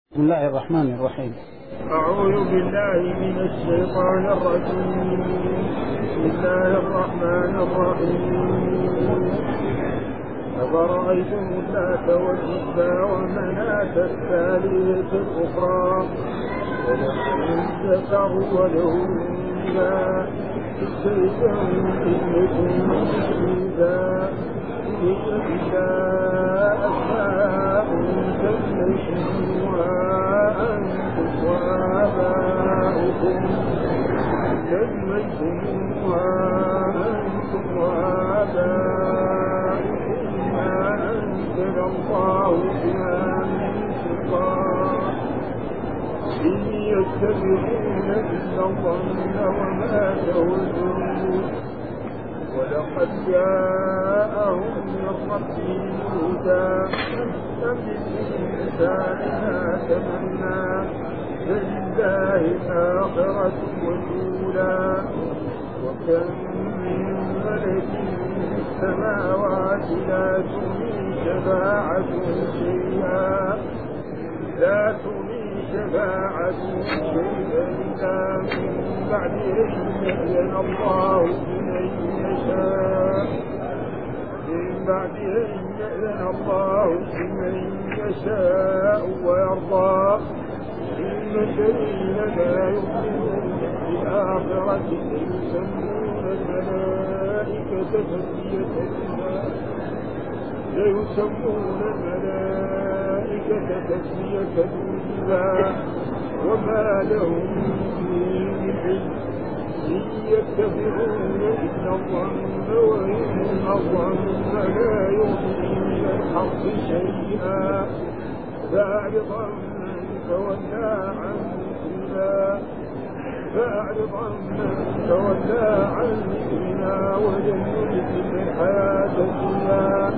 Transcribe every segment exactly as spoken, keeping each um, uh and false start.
بسم الله الرحمن الرحيم. أعوذ بالله من الشيطان الرجيم. بسم الله الرحمن الرحيم. أفرأيتم اللات والعزى ومناة الثالثة الأخرى ولهم الذكر وله الأنثى كيف يمكنكم إذا هي إلا أسماء سميتموها أنتم وآباؤكم سميتموها أنتم وآباؤكم ما أنزل الله بها من سلطان إن يتبعون إلا الظن وما تهزون ولقد جاءهم من ربهم الهدى أم للإنسان ما تمنى فلله الآخرة والأولى وكم من ملك في السماوات لا تغني شفاعتهم شيئا لا تغني شفاعتهم شيئا إلا من بعد أن يأذن الله لمن يشاء من بعد أن يأذن الله لمن يشاء ويرضى إن الذين لا يؤمنون بالآخرة ليسمون الملائكة تسمية الأنثى ليسمون الملائكة تسمية الأنثى وما لهم به من علم إن يتبعون إلا الظن وإن الظن لا يغني من الحق شيئا فأعرض عمن تولى عن ذكرنا فأعرض عمن تولى عن ذكرنا ولم يرد الحياة الدنيا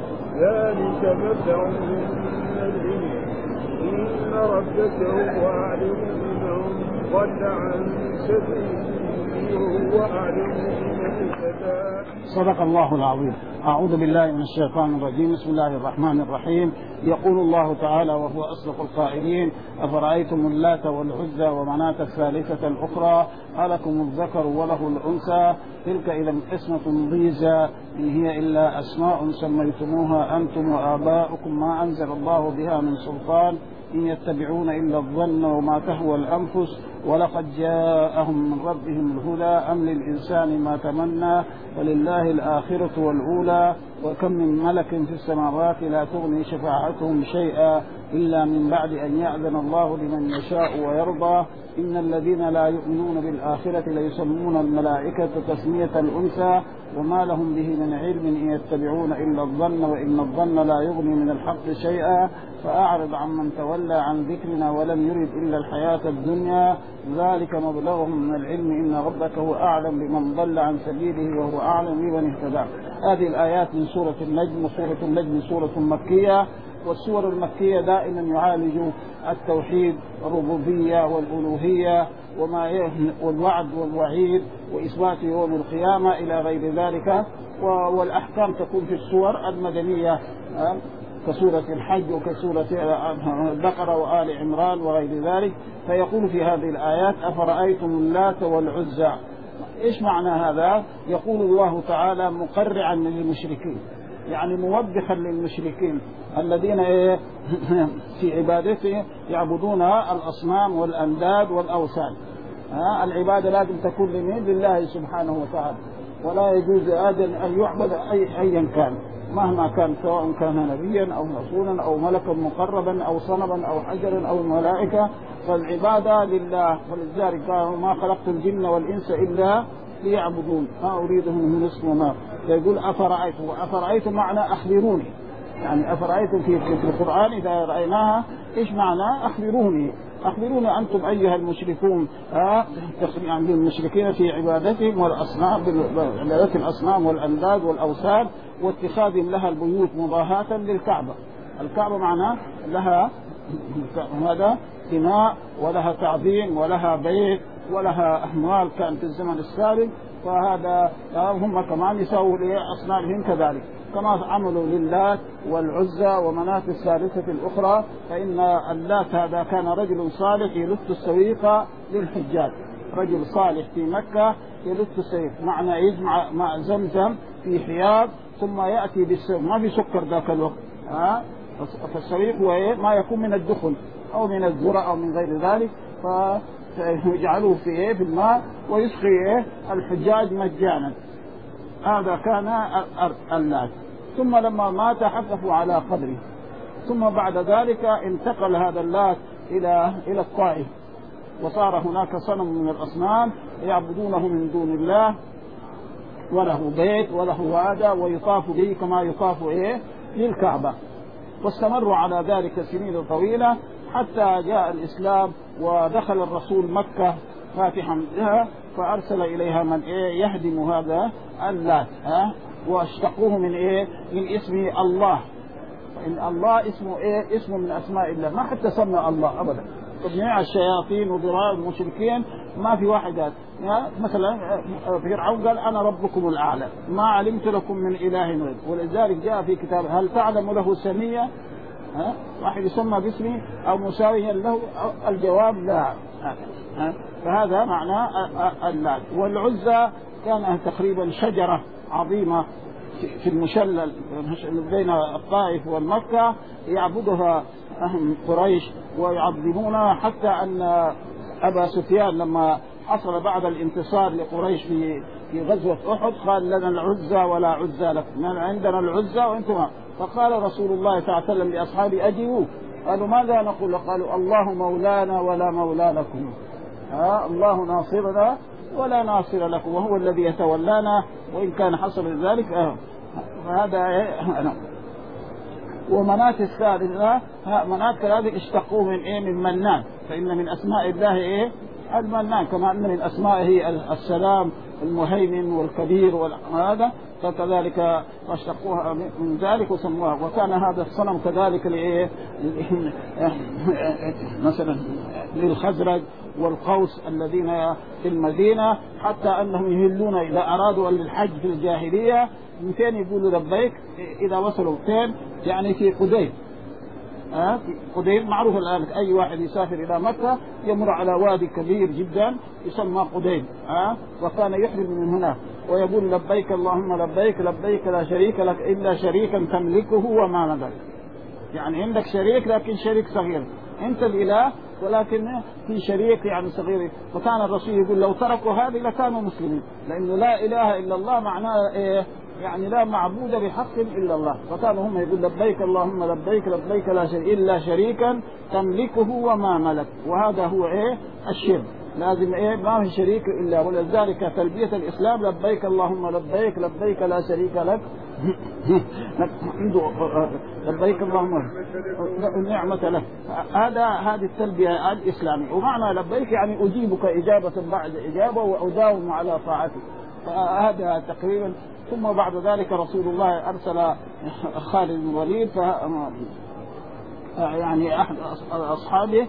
ذلك مبدأ من العلم إن ربك هو أعلم بمن ضل عن سبيله وهو أعلم بمن اهتدى. صدق الله العظيم. أعوذ بالله من الشيطان الرجيم. بسم الله الرحمن الرحيم. يقول الله تعالى وهو أصدق القائلين: أفرأيتم اللات والعزى ومناة الثالثة الأخرى ألكم الذكر وله الأنثى تلك إذا قسمة ضيزى إن هي إلا أسماء سميتموها أنتم وآباؤكم ما أنزل الله بها من سلطان إن يتبعون إلا الظن وما تهوى الأنفس ولقد جاءهم من ربهم الهدى أم للإنسان ما تمنى ولله الآخرة والأولى وكم من ملك في السماوات لا تغني شفاعتهم شيئا إلا من بعد أن يأذن الله لمن يشاء ويرضى إن الذين لا يؤمنون بالآخرة ليسمون الملائكة تسمية الأنثى وما لهم به من علم إن يتبعون إلا الظن وإن الظن لا يغني من الحق شيئا فأعرض عمن تولى عن ذكرنا ولم يرد إلا الحياة الدنيا ذلك مبلغهم من العلم إن ربك هو أعلم بمن ضل عن سبيله وهو أعلم بمن اهتدى. هذه الآيات من سورة النجم. وسورة النجم سورة مكية، والسور المكية دائما يعالج التوحيد الربوبية والألوهية وما والوعد والوعيد وإثبات يوم القيامة إلى غير ذلك، والأحكام تكون في السور المدنية كسورة الحج وكسورة البقرة وآل عمران وغير ذلك. فيقول في هذه الآيات: أفرأيتم اللات والعزى. إيش معنى هذا؟ يقول الله تعالى مقرعا للمشركين، يعني موبخا للمشركين الذين في عبادته يعبدون الأصنام والأنداد والأوثان. العبادة لازم تكون لمن؟ لله سبحانه وتعالى، ولا يجوز أبدا أن يعبد أي أيا كان مهما كان، سواء كان نبيا أو رسولا أو ملكا مقربا أو صنما أو حجرا أو الملائكة، فالعبادة لله. ولذلك قالوا: ما خلقت الجن والإنس إلا ليعبدون ما أريدهم من رزق وما. يقول: أفرأيتم. وأفرأيتم معنى أخبروني، يعني أفرأيتم في القرآن إذا رأيناها إيش معنى؟ أخبروني أخبروني أنتم أيها المشركون يعني المشركين في عبادتهم والأصنام، عبادة الأصنام والأنداد والأوثان واتخاذهم لها البيوت مضاهاة للكعبة. الكعبة معناه لها هذا بناء ولها تعظيم ولها بيت ولها أموال كان في الزمن السابق، فهذا هم كمان يسووا لأصنامهم كذلك. كما عملوا للات والعزى ومناة الثالثة الأخرى. فإن اللات هذا كان رجل صالح يلت السويق للحجاج، رجل صالح في مكة يلت السويق، معنى يجمع مع زمزم في حياض ثم يأتي بالسويق، ما في سكر ذاك الوقت، ها فالسويق هو ما يكون من الدخن أو من الذرة أو من غير ذلك، فيجعلوه في في الماء ويسقي الحجاج مجانا. هذا كان اللات. ثم لما مات حفظوا على قبره، ثم بعد ذلك انتقل هذا اللات إلى إلى الطائف، وصار هناك صنم من الأصنام يعبدونه من دون الله، وله بيت وله وادة ويطاف به كما يطاف إيه للكعبة. واستمروا على ذلك سنين طويلة حتى جاء الإسلام ودخل الرسول مكة فاتحا لها، فأرسل إليها من إيه يهدم هذا اللات، ها واشتقوه من إيه من اسم الله، فإن الله اسمه إيه اسمه من أسماء الله، ما حتى سمى الله أبدا. جميع الشياطين وذراع المشركين ما في واحد، مثلا فرعون قال أنا ربكم الأعلى ما علمت لكم من إله غيره، ولذلك جاء في كتاب هل تعلم له سمية، ها واحد يسمى باسمه أو مساويا له، الجواب لا. ها فهذا معنى اللات. والعزى كان تقريبا شجرة عظيمة في المشلل بين الطائف والمكة يعبدها قريش ويعظمونها، حتى أن أبا سفيان لما حصل بعد الانتصار لقريش في في غزوة أحد قال لنا العزى ولا عزى لكم، عندنا العزى وأنتم. فقال رسول الله صلى الله عليه وسلم لأصحابه أجيبوا، قالوا ماذا نقول؟ قالوا الله مولانا ولا مولى لكم، ها الله ناصرنا ولا ناصر لكم، وهو الذي يتولانا وإن كان حصل ذلك. آه. فهذا أنا. ومناة الثالثة مناة كذلك اشتقوه من إيه من منان، فإن من أسماء الله إيه المنان، كما أن من أسمائه السلام المهيمن والكبير وهذا، فكذلك اشتقوها من ذلك وسموها. وكان هذا الصنم كذلك لإيه مثلا للخزرج والقوس الذين في المدينة، حتى أنهم يهلون إذا أرادوا الحج في الجاهلية من فين يقولوا لبيك إذا وصلوا فين، يعني في قديم. أه؟ قديم معروف الآن، أي واحد يسافر إلى مكة يمر على وادي كبير جدا يسمى قديم، أه؟ وكان يحرم من هناك ويقول لبيك اللهم لبيك لبيك لا شريك لك إلا شريكا تملكه وما ملك، يعني عندك شريك لكن شريك صغير، أنت الإله ولكن في شريك يعني صغير. وكان الرسول يقول لو تركوا هذه لكانوا مسلمين، لأنه لا إله إلا الله معناه إيه يعني لا معبود بحق إلا الله، فكانوا هم يقول لبيك اللهم لبيك لبيك لا شريك إلا شريكا تملكه وما ملك، وهذا هو إيه الشرك، لازم إيه ما في شريك إلا. ولذلك تلبية الإسلام لبيك اللهم لبيك لبيك لا شريك لك لبيك اللهم النعمة لك، هذا هذه التلبية الإسلامية. ومعنى لبيك يعني أجيبك إجابة بعد إجابة وأداوم على طاعتك، فهذا تقريبا. ثم بعد ذلك رسول الله أرسل خالد بن الوليد ف يعني أحد أصحابه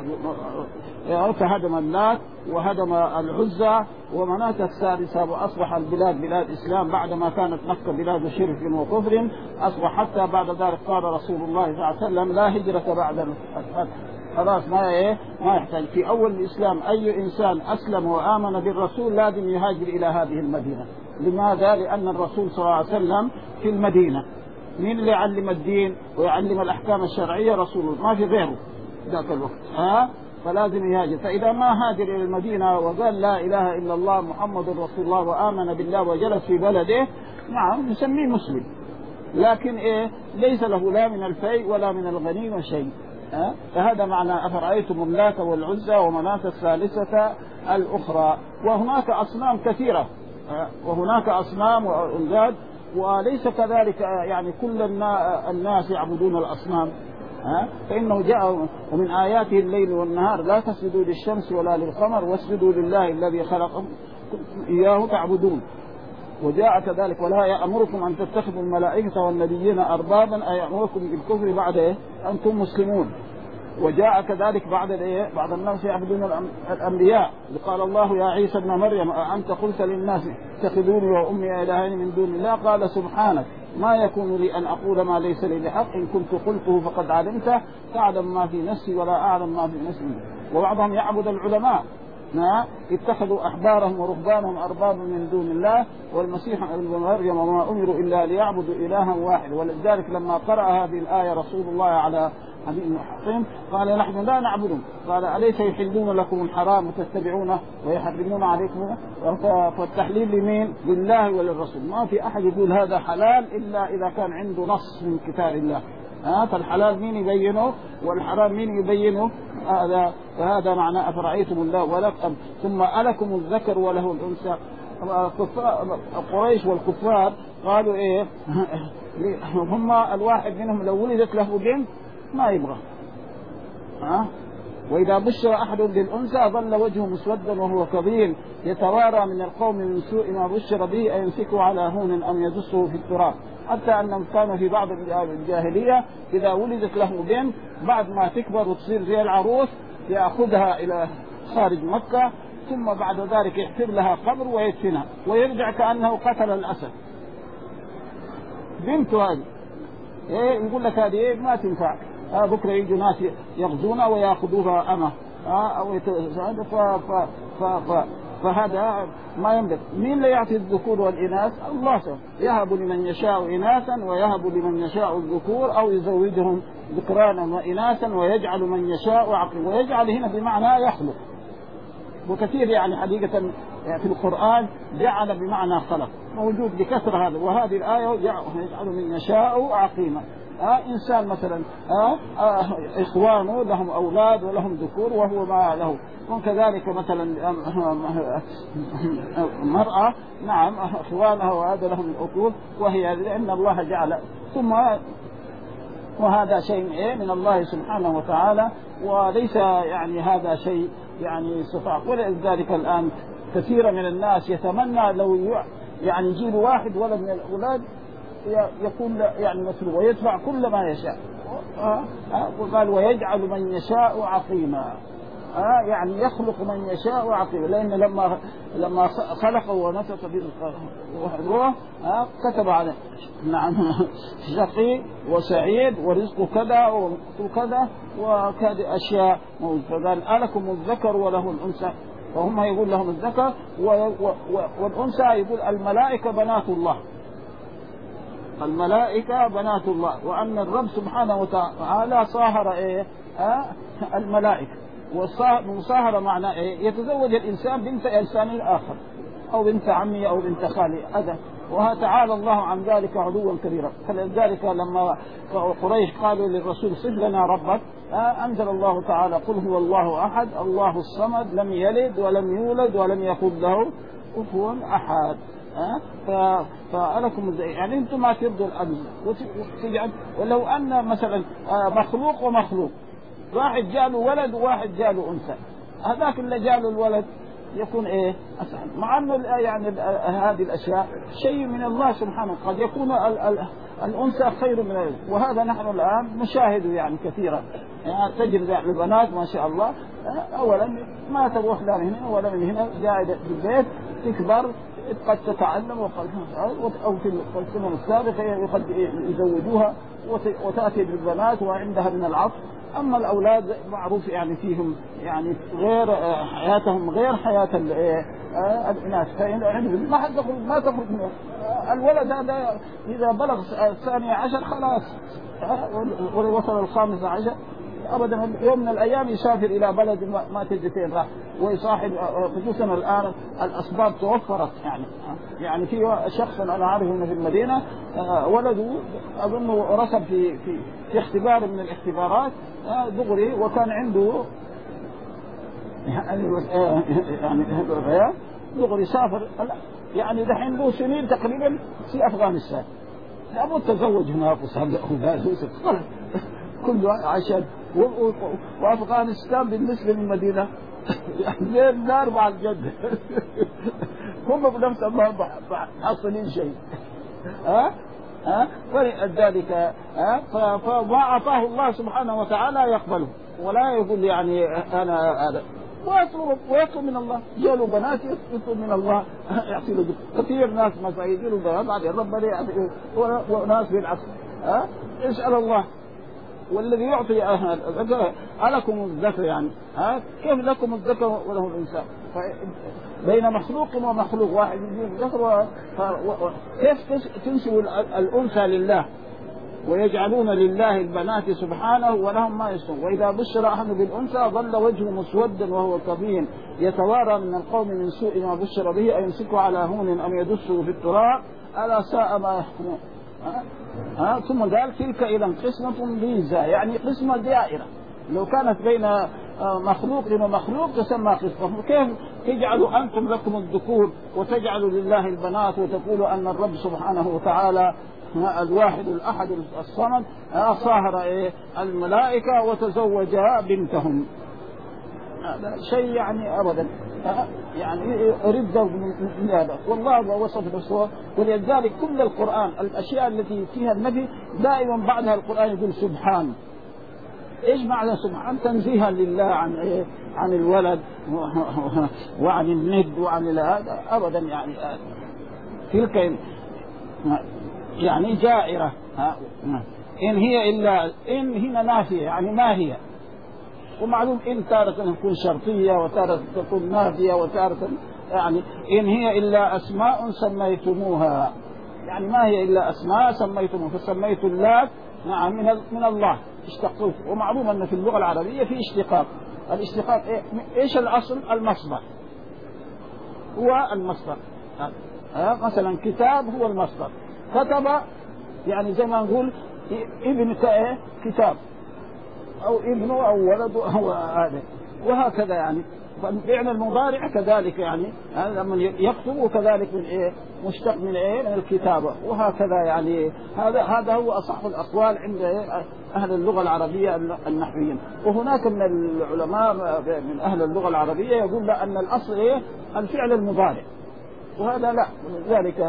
فهدم اللات وهدم العزى ومناة الثالثة، وأصبح البلاد بلاد إسلام بعدما كانت مكة بلاد شرك وكفر، أصبح حتى بعد ذلك قال رسول الله صلى الله عليه وسلم لا هجرة بعد الفتح، خلاص ما إيه ما يحتاج. في أول الإسلام أي إنسان أسلم وآمن بالرسول لازم يهاجر إلى هذه المدينة. لماذا؟ لأن الرسول صلى الله عليه وسلم في المدينة، مين اللي يعلم الدين ويعلم الأحكام الشرعية؟ رسول الله، ما في غيره ذاك الوقت، ها فلازم يهاجر. فإذا ما هاجر إلى المدينة وقال لا إله إلا الله محمد رسول الله وآمن بالله وجلس في بلده، نعم نسميه مسلم، لكن إيه ليس له لا من الفيء ولا من الغنيمة شيء. أه؟ فهذا معنى أفرأيتم اللات والعزى ومناة الثالثة الأخرى. وهناك أصنام كثيرة، أه؟ وهناك أصنام وأولاد، وليس كذلك يعني كل الناس يعبدون الأصنام، أه؟ فإنه جاء ومن آياته الليل والنهار لا تسجدوا للشمس ولا للقمر واسجدوا لله الذي خلقهم إياه تعبدون. وجاء كذلك ولا يأمركم أن تتخذوا الملائكة والنبيين أربابا أي يأمركم بالكفر بعد إيه أنتم مسلمون. وجاء كذلك بعد إيه بعض الناس يعبدون الأنبياء، قال الله يا عيسى ابن مريم أنت قلت للناس اتخذوني وأمي إلهين من دون الله، قال سبحانك ما يكون لي أن أقول ما ليس لي بحق، إن كنت قلته فقد علمته، تعلم ما في نفسي ولا أعلم ما في نفسي. وبعضهم يعبد العلماء، اتخذوا أحبارهم ورهبانهم أربابا من دون الله والمسيح ابن مريم وما أمروا إلا ليعبدوا إلها واحد. ولذلك لما قرأ هذه الآية رسول الله على حديث المحقين قال نحن لا نعبدهم، قال أليس يحلون لكم الحرام وتتبعونه ويحرمون عليكم؟ فالتحليل لمين؟ لله وللرسول. ما في أحد يقول هذا حلال إلا إذا كان عنده نص من كتاب الله. ها فالحلال مين يبينه والحرام مين يبينه؟ هذا فهذا معنى أفرأيتم الله ولكم ثم ألكم الذكر وله الأنثى. قريش والكفار قالوا إيه هم الواحد منهم لو ولدت له بنت ما يبغى، ها وإذا بشر أحد بالأنثى ظل وجهه مسودا وهو كظيم يتوارى من القوم من سوء ما بشر به أيمسكه على هون أم يدسه في التراب. حتى أنهم كانوا في بعض الجاهلية إذا ولدت له بنت بعد ما تكبر وتصير زي العروس يأخذها إلى خارج مكة ثم بعد ذلك يحفر لها قبر ويدفنها ويرجع كأنه قتل الأسد. بنته هذه إيه يقول لك هذه إيه ما تنفع، آه بكرة يجوا ناس يغزونا ويأخذوها أمه آه أو يتزوجها ف ف ف ف فهذا ما يملك. مين اللي يعطي الذكور والإناث؟ الله سبحانه، يهب لمن يشاء إناثا ويهب لمن يشاء الذكور أو يزوجهم ذكرانا وإناثا ويجعل من يشاء عقيما. ويجعل هنا بمعنى يخلق، وكثير يعني حقيقة في القرآن جعل بمعنى خلق موجود بكثرة هذا. وهذه الآية يجعل من يشاء عقيما. آه إنسان مثلا آه آه إخوانه لهم أولاد ولهم ذكور وهو ما له، وكذلك مثلا مرأة نعم إخوانها وهذا لهم الأطول، وهي لأن الله جعل. ثم وهذا شيء إيه من الله سبحانه وتعالى، وليس يعني هذا شيء يعني صفاء. ولذلك الآن كثير من الناس يتمنى لو يعني يجيب واحد ولد من الأولاد يكون يعني مسلوب ويدفع كل ما يشاء. وقال ويجعل من يشاء عقيما، آه يعني يخلق من يشاء عقيما، لأن لما لما خلقه ونفخ فيه الروح آه كتب عليه نعم شقي وسعيد ورزق كذا وكذا وكذا أشياء موجودة. فقال ألكم الذكر وله الأنثى، وهم يقول لهم الذكر والأنثى يقول الملائكة بنات الله، الملائكة بنات الله، وأن الرب سبحانه وتعالى صاهر إيه آه الملائكة. والمصاهرة معنى إيه؟ يتزوج الإنسان بنت إنسان الآخر أو بنت عمي أو بنت خالي هذا، وتعالى الله عن ذلك علوا كبيرا. فلذلك لما قريش قالوا للرسول صف لنا ربك آه أنزل الله تعالى قل هو الله أحد الله الصمد لم يلد ولم يولد ولم يكن له كفوا أحد. أه؟ فألكم يعني أنتم ما ترضوا الأب وتجعل. ولو أن مثلا مخلوق ومخلوق واحد جاله ولد وواحد جاله أنثى، هذاك اللي جاله الولد يكون إيه أسهل، مع أنه يعني هذه الأشياء شيء من الله سبحانه. قد يكون ال ال الأنثى خير من الولد، وهذا نحن الآن نشاهده يعني كثيرا. يعني تجد يعني البنات ما شاء الله أولا ما تروح لا من هنا ولا من هنا، قاعدة في البيت تكبر قد تتعلم وقد أو في السنة السابقة قد يزوجوها وتأتي بالبنات وعندها من العطف. أما الأولاد معروف يعني فيهم يعني غير حياتهم غير حياة الإناث، ما حد تخرج ما تخرج منه. الولد هذا إذا بلغ الثاني عشر خلاص وصل الخامس عشر أبدا يوم من الأيام يسافر إلى بلد ما تدري فين راح ويصاحب. خصوصا الآن الأسباب توفرت، يعني يعني في شخص أنا أعرفه في المدينة ولده أظنه رسب في في في اختبار من الاختبارات دغري، وكان عنده يعني يعني دغري سافر يعني دحين له سنين تقريبا في أفغانستان، لابد تزوج هناك وصادق كله عشان. وأفغانستان بالنسبة للمدينة زي النار مع الجنة هم بنفس الله حاصلين شيء. ها ها فلذلك فما أعطاه الله سبحانه وتعالى يقبله، ولا يقول يعني أنا هذا. ويطلب ويطلب من الله، جاله بنات يطلب من الله يعطي له. كثير ناس ما يجيله بنات بعدين ربنا يعطي، وناس بالعكس ها اسأل الله. والذي يعطي الذكر ألكم الذكر يعني ها كيف لكم الذكر وله الإنسان؟ بين مخلوق ومخلوق واحد يجيب ذكر، كيف تنسوا الأنثى لله ويجعلون لله البنات سبحانه ولهم ما يشتهون. وإذا بشر أحد بالأنثى ظل وجهه مسودا وهو كظيم يتوارى من القوم من سوء ما بشر به أيمسكه على هون أم يدسه في التراب ألا ساء ما يحكمون. ها ثم قال تلك إذا قسمة ضيزى، يعني قسمة دائرة، لو كانت بين مخلوق ومخلوق تسمى قسمة. كيف تجعلوا أنتم لكم الذكور وتجعلوا لله البنات وتقولوا أن الرب سبحانه وتعالى الواحد الأحد الصمد صاهر إيه الملائكة وتزوج بنتهم؟ هذا شيء يعني أبدا يعني رد من هذا، والله وصف نفسه. ولذلك كل القرآن الأشياء التي فيها النفي دائما بعدها القرآن يقول سبحان. إيش معنى سبحان؟ تنزيها لله عن إيه؟ عن الولد وعن الند وعن هذا أبدا. يعني تلك يعني جائرة، إن هي إلا إن هنا نافية يعني ما هي. ومعلوم إن تارة تكون شرطية وتارة تكون نافية وتارة يعني إن هي إلا أسماء سميتموها، يعني ما هي إلا أسماء سميتموها فسميت اللات نعم من من الله اشتقوه. ومعلوم أن في اللغة العربية في اشتقاق. الاشتقاق إيش الأصل؟ المصدر هو المصدر. مثلا كتاب هو المصدر، كتب يعني زي ما نقول ابن كتاب أو ابنه أو ولده أو هذا، وهكذا يعني. فعل المضارع كذلك يعني لما يكتب وكذلك من إيه مشتق من إيه من الكتابة، وهكذا يعني. هذا هذا هو أصح الأقوال عند أهل اللغة العربية النحويين. وهناك من العلماء من أهل اللغة العربية يقول لا أن الأصل إيه الفعل المضارع، وهذا لا. ذلك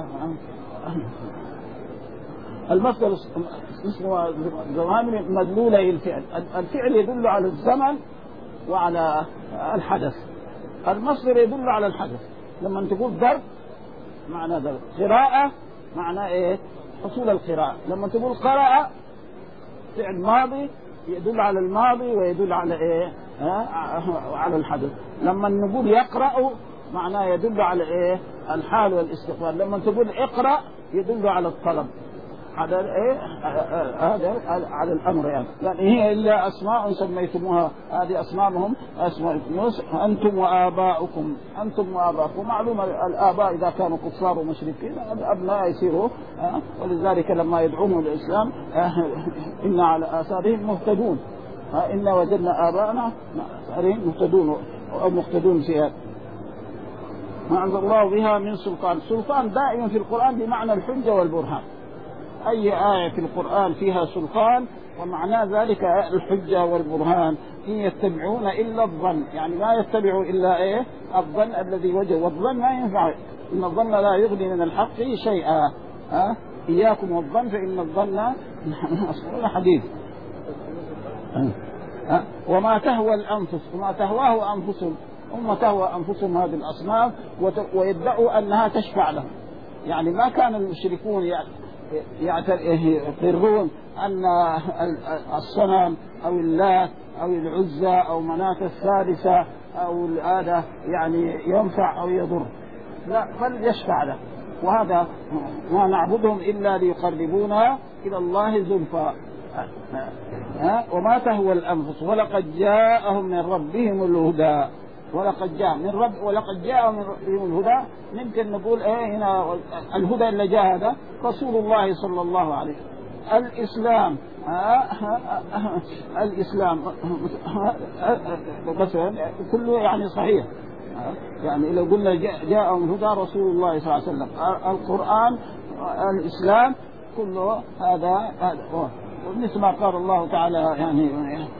المصدر اسمه زمان مدلولة الفعل. الفعل يدل على الزمن وعلى الحدث، المصدر يدل على الحدث. لما تقول ضرب معنى ضرب، قراءة معنى ايه حصول القراءة. لما تقول قرأ فعل ماضي يدل على الماضي ويدل على ايه على الحدث. لما نقول يقرأ معناه يدل على ايه الحال والاستقبال. لما تقول اقرأ يدل على الطلب. هذا ايه هذا على الامر يعني. يعني هي الا اسماء سميتموها، هذه اسماءهم اسماء انتم واباؤكم. انتم واباؤكم معلومه الاباء اذا كانوا كفار ومشركين الابناء يصيروا. ولذلك لما يدعوهم الاسلام ان على اثارهم مهتدون، ان وجدنا اباءنا مهتدون او مهتدون زياد. ما أنزل الله بها من سلطان. سلطان دائما في القرآن بمعنى الحجة والبرهان. أي آية في القرآن فيها سلطان ومعنى ذلك الحجة والبرهان. إن يتبعون إلا الظن، يعني ما يتبعوا إلا إيه الظن الذي وجه، والظن ما ينفع، إن الظن لا يغني من الحق شيئا. ها إياكم والظن فإن الظن حديث. ها وما تهوى الأنفس، وما تهواه أنفسهم، هم تهوى أنفسهم هذه الأصنام ويدعوا أنها تشفع لهم. يعني ما كان المشركون يقرون أن الصنم أو اللات أو العزى أو مناة الثالثة أو هذا يعني ينفع أو يضر، لا بل يشفع له. وهذا ما نعبدهم إلا ليقربونا إلى الله زلفى. وما تهوى الأنفس ولقد جاءهم من ربهم الهدى. ولقد جاء من رب ولقد جاء من ربهم الهدى. ممكن نقول ايه هنا الهدى اللي جاء هذا رسول الله صلى الله عليه وسلم. الاسلام الاسلام بس كله يعني صحيح. يعني لو قلنا جاء من هدى رسول الله صلى الله عليه وسلم، القرآن الاسلام كله هذا هذا. ومثل ما قال الله تعالى يعني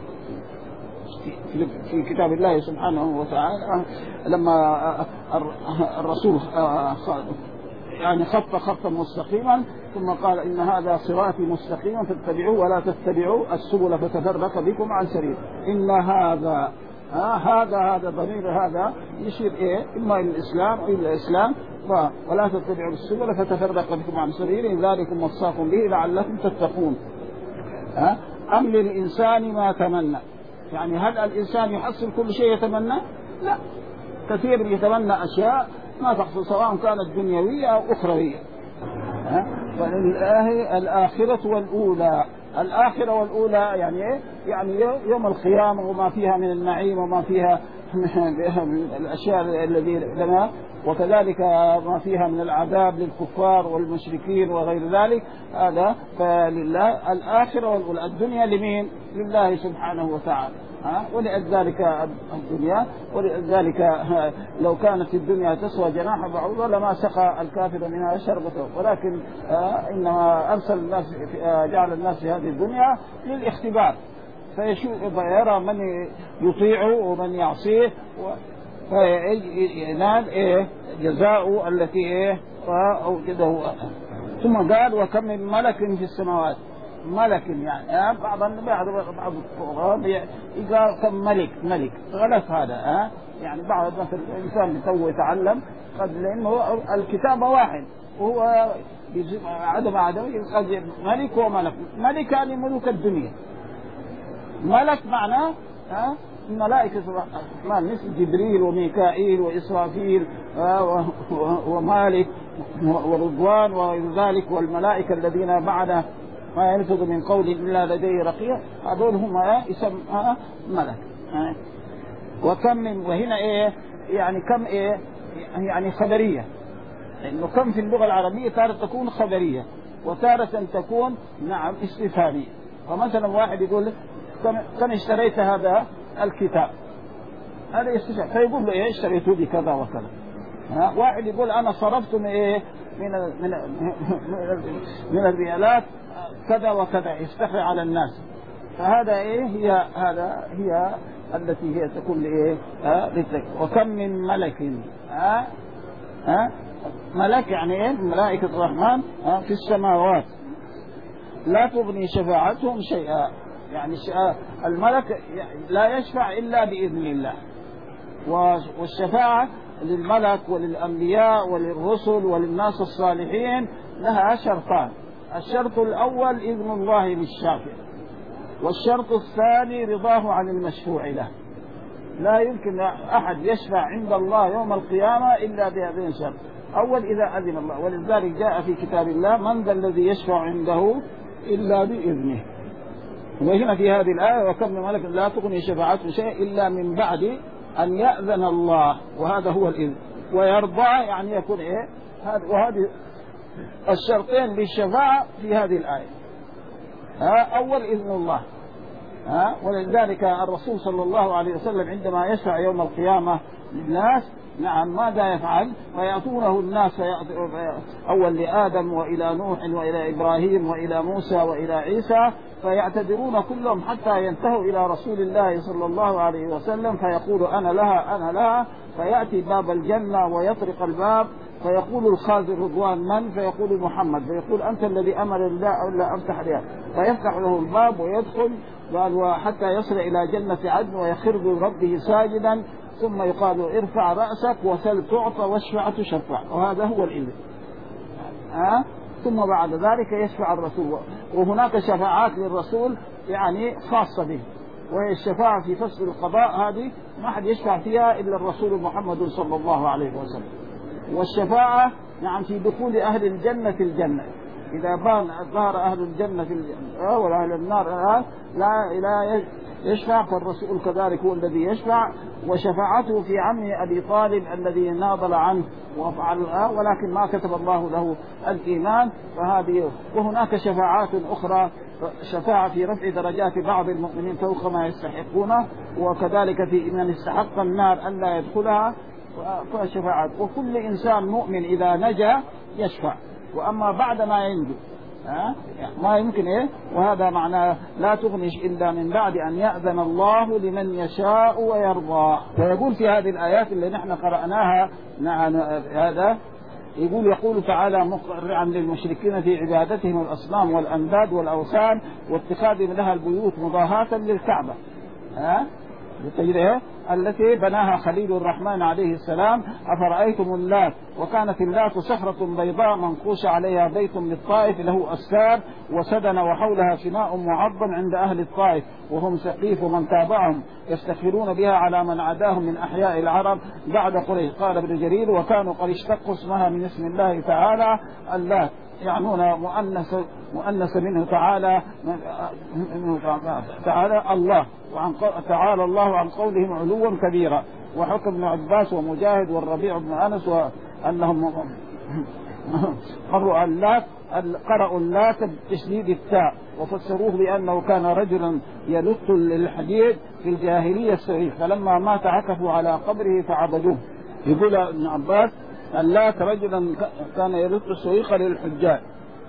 في كتاب الله سبحانه وتعالى لما الرسول يعني خط خطا مستقيما ثم قال إن هذا صراطي مستقيما فاتبعوه ولا تتبعوا السبل فتفرق بكم عن سبيله. إن هذا آه هذا هذا ضمير هذا يشير إيه إما إلى الإسلام أو إلى الإسلام. ولا تتبعوا السبل فتفرق بكم عن سبيله ذلكم وصاكم به لعلكم تتقون. ها أه؟ أم للإنسان ما تمنى، يعني هل الإنسان يحصل كل شيء يتمنى؟ لا، كثير يتمنى أشياء ما تحصل سواء كانت دنيوية أو أخروية. ها أه؟ فلله الآخرة والأولى. الآخرة والأولى يعني إيه؟ يعني يوم القيامة وما فيها من النعيم وما فيها من الأشياء الذي لنا، وكذلك ما فيها من العذاب للكفار والمشركين وغير ذلك. هذا فلله الآخرة والأولى. الدنيا لمين؟ لله سبحانه وتعالى. ها ولذلك الدنيا، ولذلك لو كانت الدنيا تسوى جناح بعوضة لما سقى الكافر منها شربته، ولكن إنما أرسل الناس جعل الناس في هذه الدنيا للاختبار، فيرى من يطيعه ومن يعصيه فينال إيه جزاء التي إيه أوجده. ثم قال وكم من ملك في السماوات. ملك يعني بعض بعض بعض يقال كم ملك ملك غلط هذا. ها يعني بعض مثل الإنسان تو يتعلم قد لأنه الكتابة واحد وهو عدم عدم قد ملك وملك. ملك يعني ملوك الدنيا. ملك معناه ها الملائكة الرحمن مثل جبريل وميكائيل وإسرافيل ومالك ورضوان وذلك، والملائكة الذين بعد ما يلفظ من قول إلا لديه رقيب، هذول هم اسم ملك. وكم من وهنا إيه يعني كم إيه يعني خبرية، لأنه كم في اللغة العربية تارة تكون خبرية وتارة تكون نعم استفهامية. فمثلا واحد يقول كم اشتريت هذا الكتاب، هذا يستشعر فيقول له ايه اشتريته بكذا وكذا. ها واحد يقول انا صرفت من ايه من من من الريالات كذا وكذا يفتخر على الناس. فهذا ايه هي هذا هي التي هي تكون لايه ها وكم من ملك. ها ها ملك يعني ايه ملائكة الرحمن في السماوات لا تغني شفاعتهم شيئا. يعني الملك لا يشفع إلا بإذن الله، والشفاعة للملك وللأنبياء وللرسل وللناس الصالحين لها شرطان. الشرط الأول إذن الله للشافع، والشرط الثاني رضاه عن المشفوع له. لا يمكن أحد يشفع عند الله يوم القيامة إلا بهذين الشرط. أول إذا أذن الله، ولذلك جاء في كتاب الله من ذا الذي يشفع عنده إلا بإذنه. وهنا في هذه الآية وكم من ملك لا تغني شفاعته شيء إلا من بعد أن يأذن الله، وهذا هو الإذن. ويرضى يعني يكون إيه هذا، وهذه الشرطين للشفاعة في هذه الآية. ها أول إذن الله. ها ولذلك الرسول صلى الله عليه وسلم عندما يشفع يوم القيامة للناس نعم ماذا يفعل؟ فيأتونه الناس أول لآدم وإلى نوح وإلى إبراهيم وإلى موسى وإلى عيسى، فيعتذرون كلهم حتى ينتهوا إلى رسول الله صلى الله عليه وسلم فيقول أنا لها أنا لها. فيأتي باب الجنة ويطرق الباب فيقول الخازن رضوان من؟ فيقول محمد، فيقول أنت الذي أمر الله ألا أفتح لها، فيفتح له الباب ويدخل حتى يصل إلى جنة عدن ويخر بربه ساجدا، ثم يقال ارفع رأسك وسل تعطى واشفع تشفع، وهذا هو الإذن. أه؟ ثم بعد ذلك يشفع الرسول، وهناك شفاعات للرسول يعني خاصة به، وهي الشفاعة في فصل القضاء هذه ما حد يشفع فيها إلا الرسول محمد صلى الله عليه وسلم. والشفاعة نعم في دخول أهل الجنة في الجنة، إذا بان ظهر أهل الجنة في الجنة وأهل النار لا لا يشفع، فالرسول كذلك هو الذي يشفع. وشفاعته في عمه أبي طالب الذي ناضل عنه وفعل ولكن ما كتب الله له الإيمان، فهذه. وهناك شفاعات أخرى، شفاعة في رفع درجات بعض المؤمنين فوق ما يستحقونه، وكذلك في من استحق النار أن لا يدخلها، فشفاعات. وكل إنسان مؤمن إذا نجا يشفع، وأما بعد ما ينجو ها ما يمكن إيه. وهذا معناه لا تغني إلا من بعد أن يأذن الله لمن يشاء ويرضى. ويقول في هذه الآيات اللي نحن قرأناها نعم هذا يقول يقول تعالى مقرعا للمشركين في عبادتهم الأصنام والأنداد والأوثان واتخاذهم لها البيوت مضاهاة للكعبة. ها التي بناها خليل الرحمن عليه السلام. أفرأيتم اللات، وكانت اللات صخرة بيضاء منقوش عليها بيت للطائف له أستار وسدن وحولها فناء معظم عند أهل الطائف وهم سقيف ومن تابعهم يفتخرون بها على من عداهم من أحياء العرب بعد قريش. قال ابن جرير وكانوا قد اشتقوا اسمها من اسم الله تعالى اللات، يعنون مؤنث مؤنث منه تعالى منه تعالى الله، وعن تعالى الله عن قولهم علوا كبيرا. وحكم ابن عباس ومجاهد والربيع بن أنس وأنهم قرأوا اللات قرأوا اللات بتشديد التاء وفسروه بأنه كان رجلا يلت للحديد في الجاهلية السعيد، فلما مات عكفوا على قبره فعبدوه. يقول ابن عباس اللات رجلا كان يلت السويق للحجاج.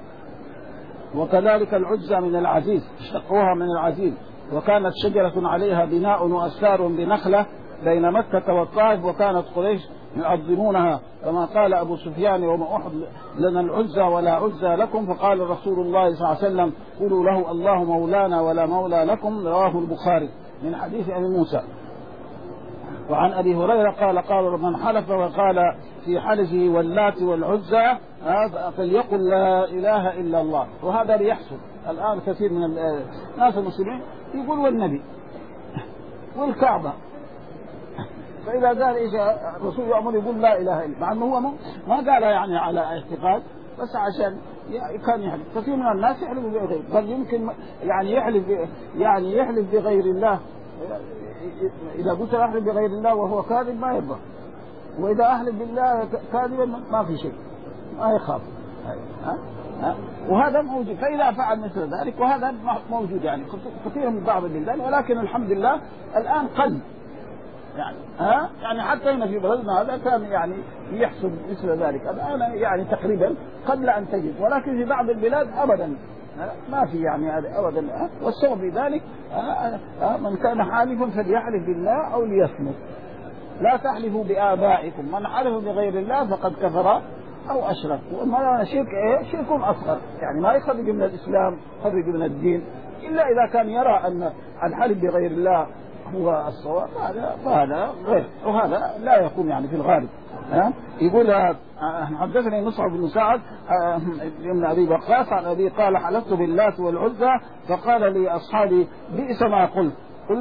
وكذلك العزى من العزيز، اشتقوها من العزيز، وكانت شجرة عليها بناء وأستار بنخلة بين مكة والطائف، وكانت قريش يعظمونها كما قال أبو سفيان يوم أحد لنا العزى ولا عزى لكم، فقال رسول الله صلى الله عليه وسلم قولوا له الله مولانا ولا مولى لكم، رواه البخاري من حديث أبي موسى. وعن أبي هريرة قال قال من حلف وقال في حلفه واللات والعزى فليقل لا إله إلا الله. وهذا ليحصل الآن كثير من الناس المسلمين يقول والنبي والكعبة، فإذا قال إيش الرسول يأمر يقول لا إله إلا، مع أنه هو ما قال يعني على اعتقاد، بس عشان كان يحلف. كثير من الناس يحلف بغير، بل يمكن يعني يحلف يعني يحلف بغير الله. إذا قلت أحلف بغير الله وهو كاذب ما يرضى، وإذا أحلف بالله كاذبا ما في شيء، ما يخاف. ها؟ ها؟ وهذا موجود. فإذا فعل مثل ذلك، وهذا موجود يعني كثير من بعض البلدان، ولكن الحمد لله الآن قل يعني ها يعني حتى هنا في بلدنا هذا كان يعني يحصل مثل ذلك الآن يعني تقريبا قبل أن تجد، ولكن في بعض البلاد أبدا ما في يعني هذا أبدا. والسبب في ذلك من كان حالفا فليحلف بالله أو ليصمت، لا تحلفوا بآبائكم، من حلف بغير الله فقد كفر أو أشرك. وما شرك إيه؟ شرك أصغر، يعني ما يخرج من الإسلام، يخرج من الدين، إلا إذا كان يرى أن الحلف بغير الله هو الصواب، فهذا فهذا غير، وهذا لا يكون يعني في الغالب. ها يقول حدثني مصعب بن سعد ابن أبي وقاص عن أبي قال حلفت باللات والعزى فقال لي أصحابي بئس ما قلت قلت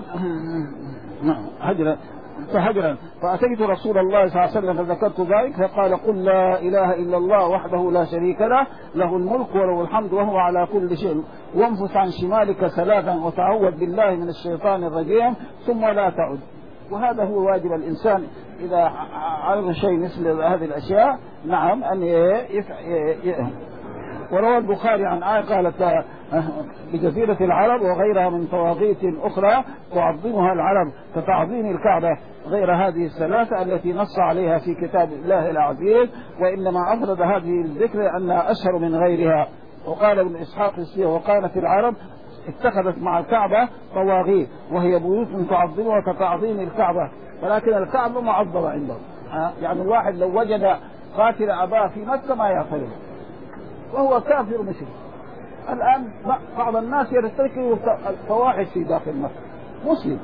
هجرا فهجرا فأتيت رسول الله صلى الله عليه وسلم فذكرت ذلك فقال قل لا إله إلا الله وحده لا شريك له له الملك وله الحمد وهو على كل شيء، وانفث عن شمالك ثلاثا وتعوذ بالله من الشيطان الرجيم ثم لا تعد. وهذا هو واجب الإنسان إذا عرض شيء مثل هذه الأشياء، نعم أن يفعل. وروى البخاري عن آية قالت بجزيرة العرب وغيرها من طواغيت أخرى تعظمها العرب كتعظيم الكعبة غير هذه الثلاثة التي نص عليها في كتاب الله العزيز، وإنما أفرد هذه الذكر أنها أشهر من غيرها. وقال ابن إسحاق السيرة وكانت العرب اتخذت مع الكعبة طواغيت وهي بيوت تعظمها كتعظيم الكعبة، ولكن الكعبة معظمة عندهم. يعني الواحد لو وجد قاتل أباه في مكة ما يعترف وهو كافر مشرك. الآن بعض الناس يرتكبوا الفواحش في داخل مكة، مسلم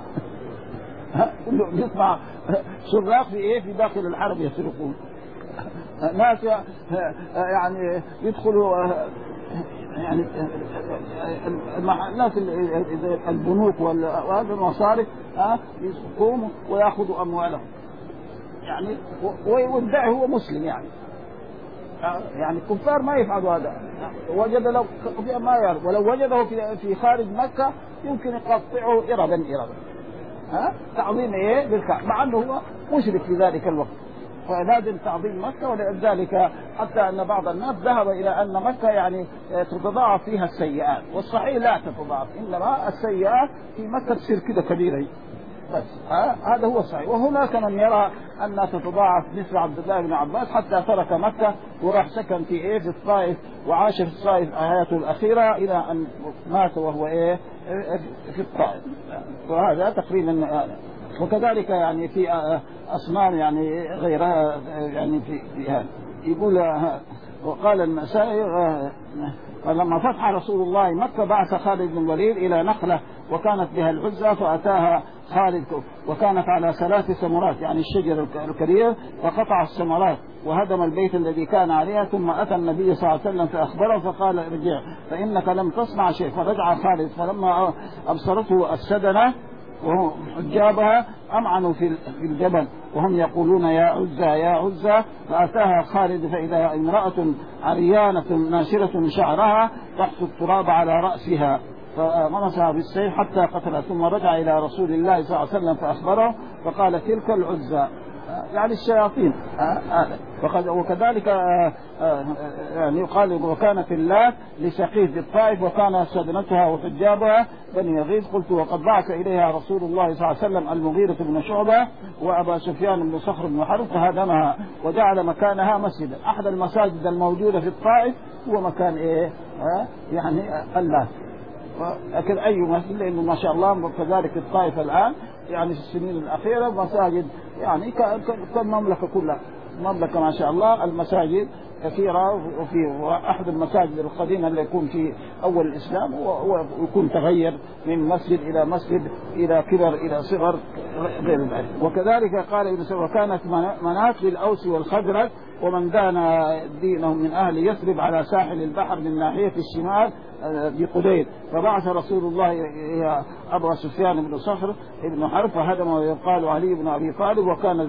يسمع سراق في إيه في داخل الحرم يسرقون، ناس يعني يدخلوا يعني الناس البنوك وهذا المصارف يسرقون ويأخذوا أموالهم يعني ويدعي هو مسلم. يعني يعني الكفار ما يفعلوا هذا، وجد له ما يعرف، ولو وجده في في خارج مكة يمكن يقطعه إربا إربا. ها تعظيم إيه بالكعبة مع أنه هو مشرك في ذلك الوقت، فلازم تعظيم مكة. ولذلك حتى أن بعض الناس ذهب إلى أن مكة يعني تتضاعف فيها السيئات، والصحيح لا تتضاعف، إنما السيئات في مكة تصير كده كبيرة بس. هذا هو الصحيح. وهناك من يرى أنها تتضاعف مثل عبد الله بن عباس حتى ترك مكة وراح سكن في إيه في الطائف وعاش في الطائف حياته الأخيرة إلى أن مات وهو إيه في الطائف. وهذا تقريبا. وكذلك يعني في أصنام يعني غيرها يعني في, في هذا يقول وقال النسائي فلما فتح رسول الله مكة بعث خالد بن الوليد إلى نخلة وكانت بها العزة فأتاها خالد وكانت على ثلاث ثمرات يعني الشجر الكبير فقطع الثمرات وهدم البيت الذي كان عليها ثم أتى النبي صلى الله عليه وسلم فأخبره فقال ارجع فإنك لم تصنع شيء. فرجع خالد فلما أبصرته السدنة وهم حجابها أمعنوا في الجبل وهم يقولون يا عزة يا عزة فأتاها خالد فإذا امرأة عريانة ناشرة شعرها تحت التراب على رأسها فمسها بالسيف حتى قتلها ثم رجع إلى رسول الله صلى الله عليه وسلم فأخبره فقال تلك العزة يعني الشياطين. وكذلك يعني يقال وكانت اللات لسقيف بالطائف وكان سدنتها وحجابها بني يغيث. قلت وقد بعث إليها رسول الله صلى الله عليه وسلم المغيرة بن شعبة وأبا سفيان بن صخر بن حرب فهدمها وجعل مكانها مسجدا. أحد المساجد الموجودة في الطائف هو مكان إيه يعني اللات. لكن أي مسجد لأنه ما شاء الله كذلك الطائف الآن يعني في السنين الأخيرة مساجد يعني كالمملكة كلها المملكة ما شاء الله المساجد كثيرة. وفي أحد المساجد القديمة اللي يكون في أول الإسلام ويكون تغير من مسجد إلى مسجد إلى كبر إلى صغر غير ذلك. وكذلك قال ابن سعد وكانت مناط للأوس والخزرج ومن دان دينهم من أهل يثرب على ساحل البحر من ناحية الشمال بقديد فبعث رسول الله إلى أبا سفيان بن صخر بن حرب فهدم ويقال علي بن أبي طالب وكان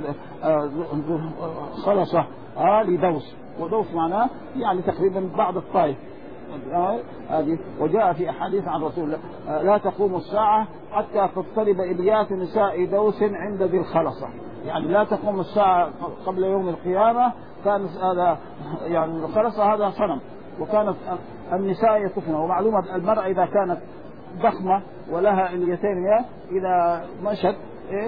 خلصه آل دوس ودوس معناه يعني تقريبا بعض الطائف هذه. وجاء في أحاديث عن رسول الله لا تقوم الساعة حتى تضطرب إليات نساء دوس عند ذي الخلصة يعني لا تقوم الساعة قبل يوم القيامة. كان هذا يعني الخلصة هذا صنم وكانت النساء يطفن. ومعلومة المرأة إذا كانت ضخمة ولها اليتين إذا مشت إيه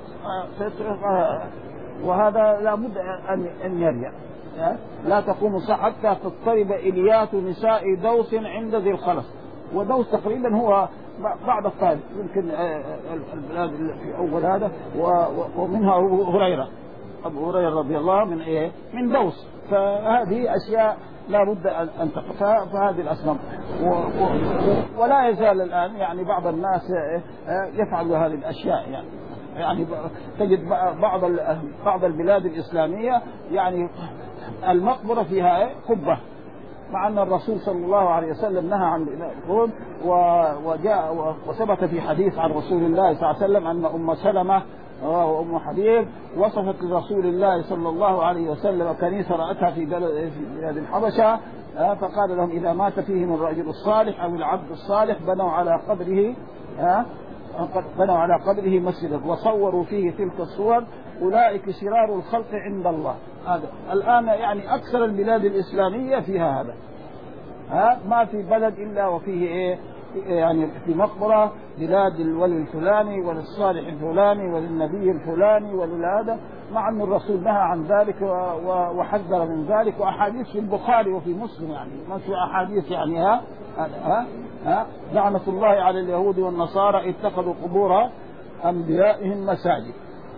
وهذا لابد أن يرجع. لا تقوم الساعة حتى تضطرب إليات نساء دوس عند ذي الخلص. ودوس تقريبا هو بعض الطائف يمكن البلاد في أول هذا ومنها أبو هريرة أبو هريرة رضي الله من إيه من دوس. فهذه أشياء لا بد أن تقف فهذه الأسباب. ولا يزال الآن يعني بعض الناس يفعل هذه الأشياء يعني يعني تجد بعض بعض البلاد الإسلامية يعني المقبرة فيها قبة مع أن الرسول صلى الله عليه وسلم نهى عن القبور. وجاء وثبت في حديث عن رسول الله صلى الله عليه وسلم أن أم سلمة وأم حبيب وصفت لرسول الله صلى الله عليه وسلم كنيسة رأتها في بلاد الحبشة فقال لهم إذا مات فيهم الرجل الصالح أو العبد الصالح بنوا على قبره بنوا على قبره مسجدا وصوروا فيه تلك الصور أولئك شرار الخلق عند الله. هذا الآن يعني أكثر البلاد الإسلامية فيها هذا ها ما في بلد إلا وفيه إيه يعني في مقبرة بلاد الولي الفلاني وللصالح الفلاني وللنبي الفلاني ولهذا مع أن الرسول نهى عن ذلك وحذر من ذلك. وأحاديث في البخاري وفي مسلم يعني ما في أحاديث يعني ها ها ها لعنة الله على اليهود والنصارى اتخذوا قبور أنبيائهم مساجد.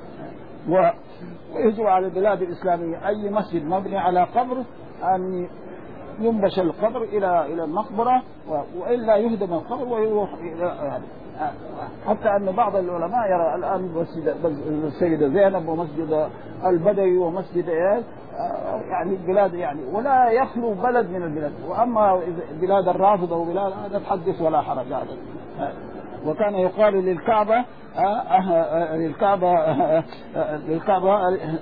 ويجب على البلاد الإسلامية أي مسجد مبني على قبر أن ينبش القبر إلى إلى المقبرة وإلا يهدم القبر ويروح إلى حتى أن بعض العلماء يرى الآن مسجد السيدة زينب ومسجد البدوي ومسجد يعني البلاد يعني ولا يخلو بلد من البلاد. وأما بلاد الرافضة وبلاد هذا تحدث ولا حرج هذا. وكان يقال للكعبة للكعبة للكعبة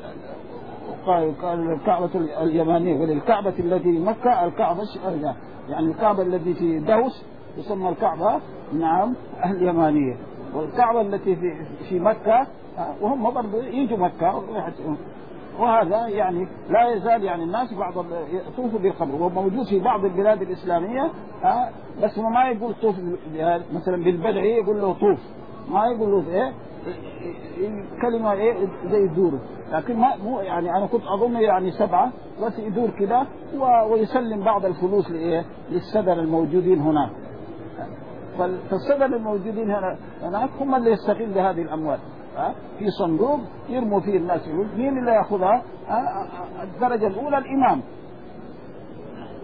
قال الكعبة اليمانية وللكعبة التي مكة الكعبة يعني الكعبة التي في دوس يسمى الكعبة نعم اليمانية. والكعبة التي في في مكة وهم برضو يجوا مكة وهذا يعني لا يزال يعني الناس بعض يطوفوا بالقبر. وموجود في بعض البلاد الإسلامية بس ما يقول طوف مثلا بالبدعي يقول له طوف ما يقول له ايه كلمة ايه زي يدور. لكن ما مو يعني انا كنت اظن يعني سبعة بس يدور كده ويسلم بعض الفلوس لايه للسدر الموجودين هناك. فالسدر الموجودين هنا هناك هم اللي يستغل بهذه الاموال في صندوق يرموا فيه الناس. مين اللي ياخذها؟ الدرجة الاولى الامام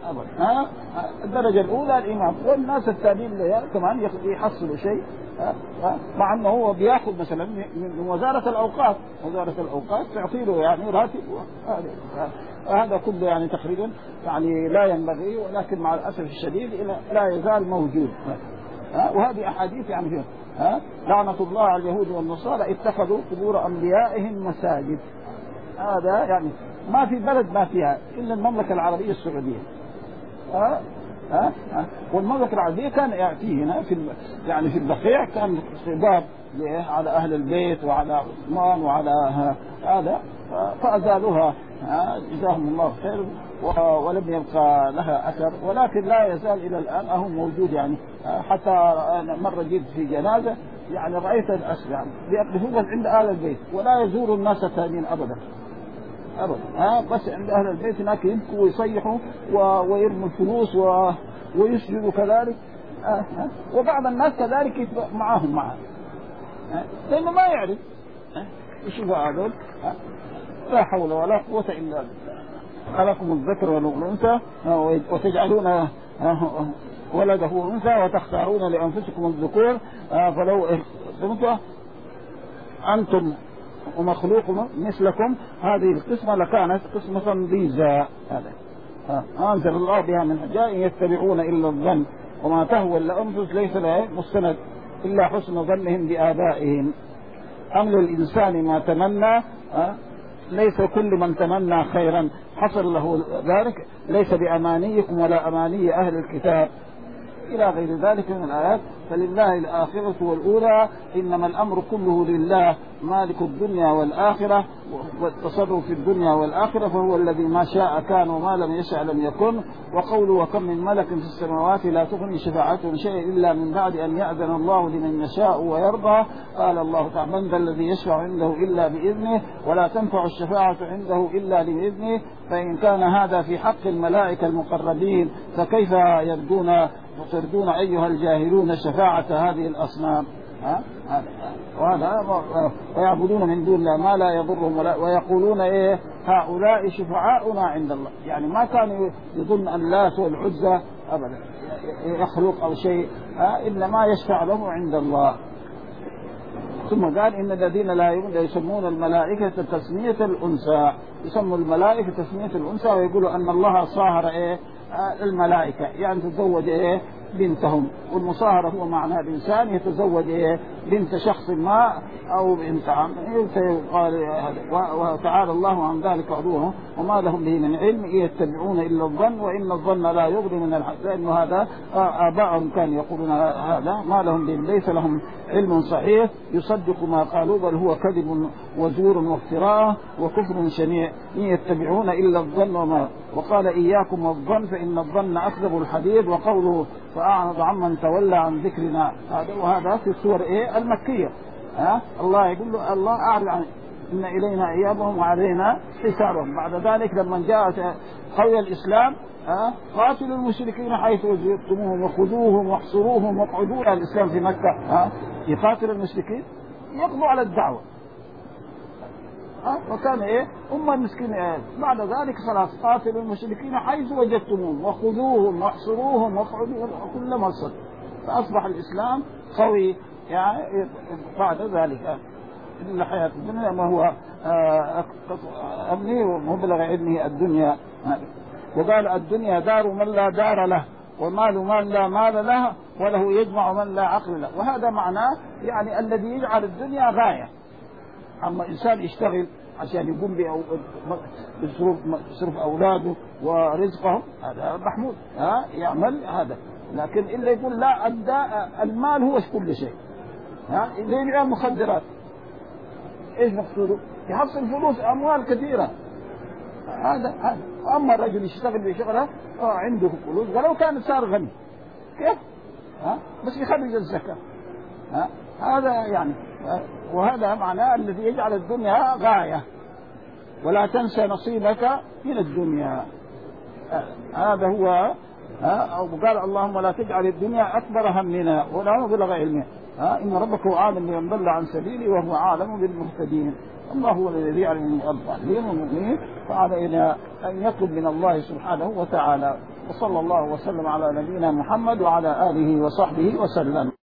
أبدا. ها الدرجة الأولى الإمام، والناس التابعين كمان يحصلوا شيء، مع أنه هو بيأخذ مثلا من وزارة الأوقاف، وزارة الأوقاف تعطي له يعني راتب، هذا كله يعني تقريبا يعني لا ينبغي، ولكن مع الأسف الشديد لا يزال موجود. وهذه أحاديث يعني فيها ها لعنة الله على اليهود والنصارى اتخذوا قبور أنبيائهم مساجد. هذا يعني ما في بلد ما فيها إلا المملكة العربية السعودية. ها ها والمملكة العربية كان يأتي هنا في يعني في البقيع كان خطاب على أهل البيت وعلى عثمان وعلى هذا، فأزالوها جزاهم الله خير، ولم يبقى لها أثر، ولكن لا يزال إلى الآن أهو موجود. يعني حتى مرة جيت في جنازة يعني رأيت الأسر يعني بيقفون عند أهل البيت ولا يزور الناس الثانيين أبدا أبدا، ها بس عند أهل البيت هناك يبكوا ويصيحوا ويرموا الفلوس ويسجدوا كذلك. ها وبعض الناس كذلك معهم معه لأنه ما يعرف يشوفوا هذول. لا حول ولا قوة إلا بالله. خلقكم الذكر والأنثى وتجعلون ولده أنثى وتختارون لأنفسكم الذكور، فلو أنتم ومخلوق مثلكم هذه القسمة لكانت قسمة ضيزى. هذا أنزل الله بها من حجاء يتبعون إلا الظن وما تهوى الأنفس ليس له مستند إلا حسن ظنهم بآبائهم. أم للإنسان ما تمنى، ليس كل من تمنى خيرا حصل له ذلك، ليس بأمانيكم ولا أماني أهل الكتاب إلى غير ذلك من الآيات. فلله الآخرة والأولى، إنما الأمر كله لله مالك الدنيا والآخرة، والتصرف في الدنيا والآخرة، فهو الذي ما شاء كان وما لم يشاء لم يكن. وقوله وكم من ملك في السماوات لا تغني شفاعتهم شيئا إلا من بعد أن يأذن الله لمن يشاء ويرضى. قال الله تعالى من ذا الذي يشفع عنده إلا بإذنه ولا تنفع الشفاعة عنده إلا بإذنه. فإن كان هذا في حق الملائكة المقربين فكيف يردون وتردون أيها الجاهلون شفاعة هذه الأصنام؟ ها وهذا ويعبدون من دون الله ما لا يضرهم ولا ويقولون إيه هؤلاء شفعاؤنا عند الله. يعني ما كان يظن أن اللات والعزى أبدا يخلق أو شيء، إنما يشفع له عند الله. ثم قال إن الذين لا يؤمنون يسمون الملائكة تسمية الأنثى، يسموا الملائكة تسمية الأنثى ويقولوا أن الله صاهر إيه الملائكة، يعني تزوج إيه بنتهم. والمصاهرة هو معنى الإنسان يتزوج إيه بنت شخص ما أو بنت عم. قال وتعالى الله عن ذلك عدوه وما لهم به من علم يتبعون إلا الظن وإن الظن لا يغني من الحق. لأنه هذا آباءهم كانوا يقولون هذا ما لهم به، ليس لهم علم صحيح يصدق ما قالوا بل هو كذب وزور وافتراء وكفر شنيع إن يتبعون إلا الظن وما. وقال إياكم والظن فإن الظن أكذب الحديث. وقوله فأعرض عمن تولى عن ذكرنا، هذا وهذا في السور إيه المكية. ها الله يقول له الله أعرض عن إن إلينا إيابهم وعلينا حسابهم. بعد ذلك لما جاءت قوي الإسلام ها قاتلوا المشركين حيث وجدتموهم وخذوهم واحصروهم واقعدوا. الإسلام في مكة ها يقاتل المشركين يقضوا على الدعوة. ها وكان إيه أمة مسكين. إيه بعد ذلك خلاص قاتلوا المشركين حيث وجدتموهم وخذوهم واحصروهم واقعدوا كل مرصد. فأصبح الإسلام قوي يعني بعد ذلك. إن حياة الدنيا ما هو أمني ومبلغ علمه الدنيا. وقال الدنيا دار من لا دار له ومال من لا مال له وله يجمع من لا عقل له. وهذا معناه يعني الذي يجعل الدنيا غاية. أما إنسان يشتغل عشان يقوم بصرف أولاده ورزقهم هذا محمود ها يعمل هذا. لكن إلا يقول لا المال هو كل شيء، ها إذا يبيع مخدرات إيش مقصوده؟ يحصل فلوس أموال كثيرة. هذا هذا أما الرجل يشتغل بشغله عنده فلوس ولو كان صار غني كيف؟ ها بس يخرج الزكاة. ها هذا يعني وهذا معناه الذي يجعل الدنيا غاية ولا تنسى نصيبك من الدنيا. هذا هو. وقال اللهم لا تجعل الدنيا أكبر همنا ولا مبلغ علمنا. إن ربك هو عالم بمن ضل عن سبيله وهو عالم بالمهتدين. الله هو الذي يعلم الضالين والمؤمنين، فعلينا أن يطلب من الله سبحانه وتعالى. وصلى الله وسلم على نبينا محمد وعلى آله وصحبه وسلم.